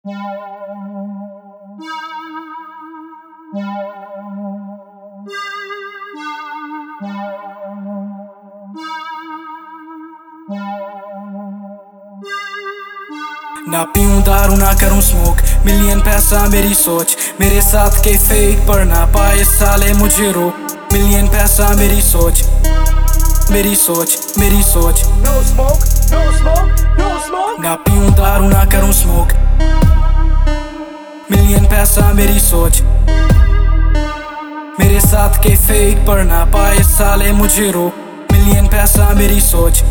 ना पीऊं दारू ना करूं स्मोक, मिलियन पैसा मेरी सोच। मेरे साथ के फेक पर ना पाए साले मुझे रोक। मिलियन पैसा मेरी सोच, मेरी सोच, मेरी सोच। No smoke, no smoke, no smoke। ना पीऊं दारू ना करूं स्मोक, मिलियन पैसा मेरी सोच। मेरे साथ के फेक पर ना पाए साले मुझे रोक। मिलियन पैसा मेरी सोच।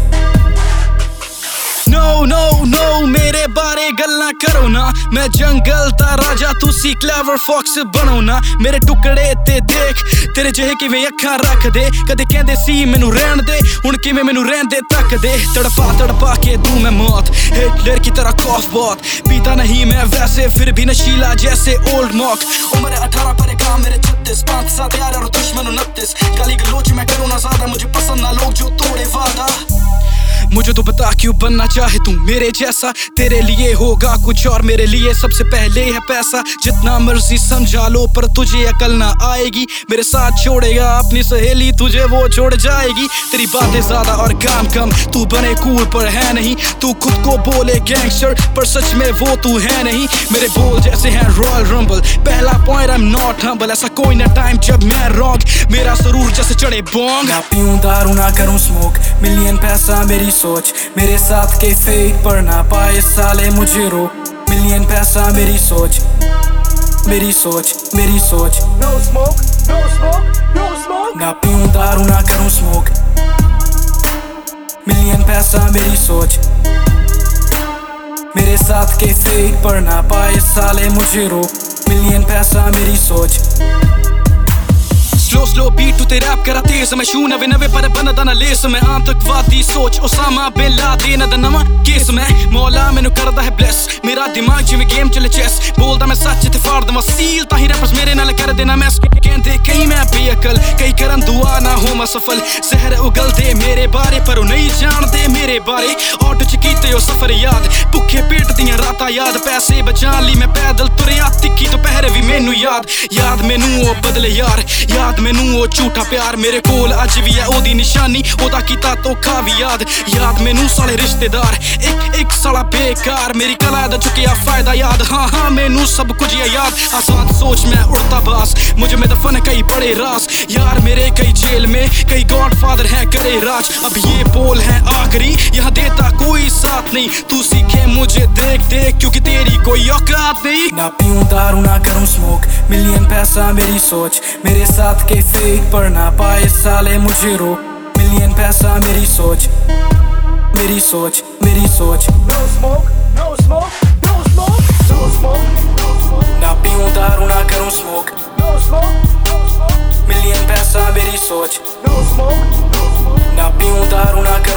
No, no, no, मेरे बारे गल्ला करो ना। मैं जंगल दा राजा, तुसी क्लेवर फॉक्स बनो ना। मेरे टुकड़े ते देख, तेरे जेहे किवें अखां रख दे। कदे कहंदे सी मैनू रहन दे, हुण किवें मैनू रहंदे तक दे। तड़पा तड़पा के दूं मैं मौत, हिटलर की तरह कॉफ बहुत। पीता नहीं मैं वैसे, फिर भी नशीला जैसे ओल्ड मॉक। उम्र 18 पर काम मेरे 36, 5 7 यार और दुश्मन 29। गाली गलोच मैं करूँ ना ज्यादा, मुझे पसंद ना लोग जो तोड़े वादा। मुझे तो बता क्यों बनना चाहे तू मेरे जैसा। तेरे लिए होगा कुछ और मेरे लिए सबसे पहले है पैसा। जितना मर्जी समझा लो पर तुझे अकल ना आएगी। मेरे साथ छोड़ेगा अपनी सहेली, तुझे वो छोड़ जाएगी। तेरी बातें ज्यादा और काम कम, तू बने कूल पर है नहीं। तू खुद को बोले गैंगस्टर पर सच में वो तू है नहीं। मेरे बोल जैसे हैं रॉयल रंबल, पहला point I am not humble. ऐसा कोई ना टाइम जब मैं रॉन्ग, मेरा सरूर जैसे चढ़े बोंग। ना पीऊं दारू ना करूं स्मोक, मिलियन पैसा मेरी सोच। मेरे साथ के फेक पर ना पाए साले मुझे रोक। मिलियन पैसा मेरी सोच, मेरी सोच, मेरी सोच। No smoke, no smoke, no smoke। ना पीऊं दारू ना करूं स्मोक, मिलियन पैसा मेरी सोच। मेरे साथ के फेक पर ना पाए साले मुझे रोक। मिलियन पैसा मेरी सोच। स्लो स्लो बीट तू ते रैप करा तेज, मैं शू नवे नवे पर बनदा ना लेस। मैं आतंकवादी सोच, ओसामा बिन लादेन दा नवां केस। मैं मौला मैनू करदा है ब्लेस, मेरा दिमाग जिवें गेम चले चेस। बोलदा मैं सच ते फाड़ दवां सील, ताही रैपर्स मेरे नाल कर देना मैस। कहंदे कई मैं बेअकल, कई करन दुआ ना होवां सफल। जहर उगलदे मेरे बारे पर नहीं जानदे मेरे बारे। ऑटो च कीते ओ सफर याद, भुखे पेट दियां रातां याद। पैसे बचाण लई मैं पैदल तुरिया, तिक्की दोपहर भी मैनू याद। याद मैनू ओ बदले यार, याद मैनू ओ झूठा प्यार। मेरे कोल अज भी है ओदी निशानी, ओदा कीता धोखा भी याद। याद मैनू साले रिश्तेदार, एक एक साला बेकार। मेरी कला दा चुकिया फायदा याद, हाँ हाँ मैनू सब कुछ है याद। आजाद सोच मैं उड़ता बास, मुझे में दफन कई बड़े राज। यार मेरे कई जेल में, कई गॉडफादर हैं करे राज। अब ये बोल है आखिरी, यहाँ देता कोई साथ नहीं। तू सीखे मुझे देख देख, क्योंकि तेरी कोई औकात नहीं। ना पीऊं दारू ना करूं स्मोक, मिलियन पैसा मेरी सोच। मेरे साथ के फेक पर ना पाए साले मुझे रोक। मिलियन पैसा मेरी सोच, मेरी सोच, मेरी सोच। No smoke, no smoke, no smoke, no smoke, no smoke। ना पीऊं दारू ना करूं smoke, No smoke, no smoke, million पैसा मेरी सोच। no smoke, no smoke। ना पीऊं दारू ना